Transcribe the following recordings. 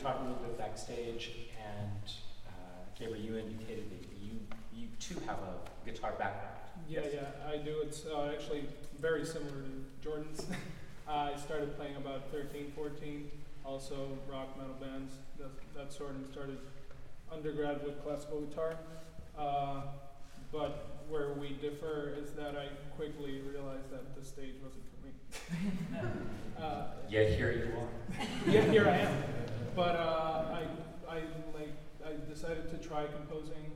talking a little bit backstage, and Gabriel, you indicated that you too have a guitar background. Yeah, I do. It's actually very similar to Jordan's. I started playing about 13, 14, also rock, metal bands, that sort, and started undergrad with classical guitar. But where we differ is that I quickly realized that the stage wasn't for me. Yet here you are. Yeah, here I am. But I decided to try composing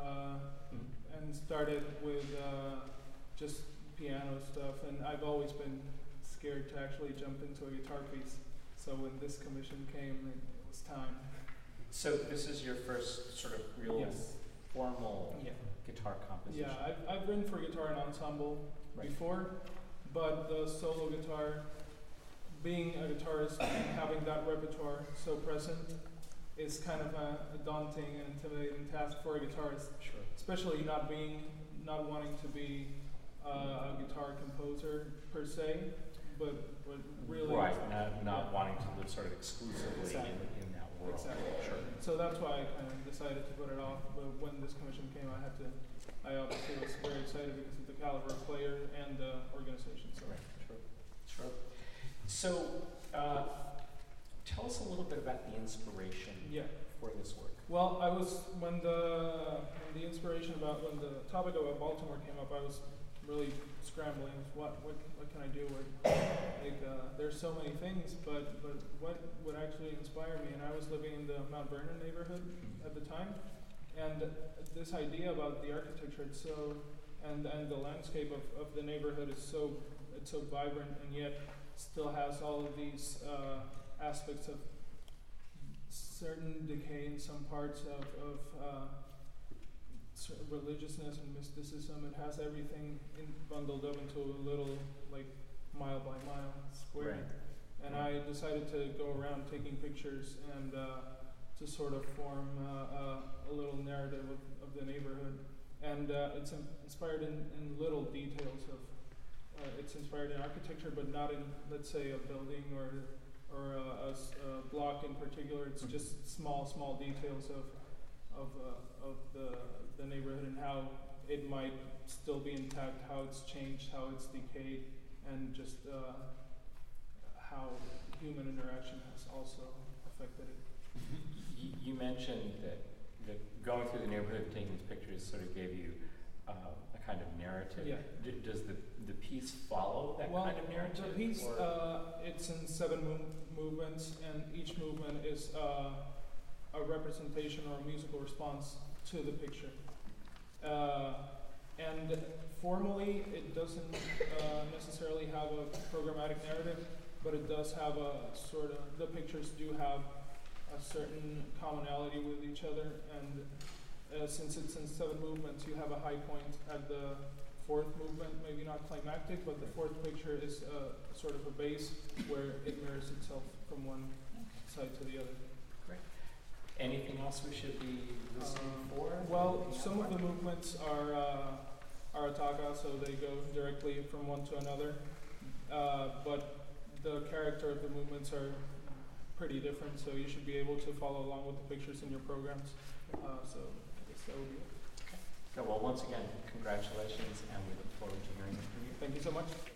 and started with just piano stuff. And I've always been scared to actually jump into a guitar piece. So when this commission came, it was time. So this is your first sort of real formal guitar composition? Yeah, I've written for guitar and ensemble before, but the solo guitar, being a guitarist and having that repertoire so present is kind of a daunting and intimidating task for a guitarist. Sure. Especially not wanting to be a guitar composer per se, but really not wanting to live sort of exclusively in that world. Exactly. Sure. So that's why I kind of decided to put it off. But when this commission came, I obviously was very excited because of the caliber of player and the organization. So. Right. Sure. So, tell us a little bit about the inspiration for this work. Well, when the topic about Baltimore came up, I was really scrambling. What can I do? There's so many things, but what would actually inspire me? And I was living in the Mount Vernon neighborhood at the time, and this idea about the architecture, and the landscape of the neighborhood is so vibrant, and yet still has all of these aspects of certain decay in some parts of religiousness and mysticism. It has everything bundled up into a little mile by mile square. Right. And I decided to go around taking pictures and to sort of form a little narrative of the neighborhood. And it's inspired in little details of. It's inspired in architecture, but not in, let's say, a building or a block in particular. It's just small details of the neighborhood and how it might still be intact, how it's changed, how it's decayed, and just how human interaction has also affected it. You mentioned that going through the neighborhood, taking these pictures, sort of gave you a kind of narrative. Yeah. Does the piece follow that kind of narrative? The piece, it's in 7 movements, and each movement is a representation or a musical response to the picture. And formally, it doesn't necessarily have a programmatic narrative, but it does have the pictures do have a certain commonality with each other, and since it's in 7 movements, you have a high point at the 4th movement, maybe not climactic, but the 4th picture is sort of a base where it mirrors itself from one side to the other. Great. Anything else we should be listening for? Well, some of the movements are ataka, so they go directly from one to another, but the character of the movements are pretty different, so you should be able to follow along with the pictures in your programs. So I guess that would be it. Okay. Well, once again, congratulations, and we look forward to hearing from you. Thank you so much.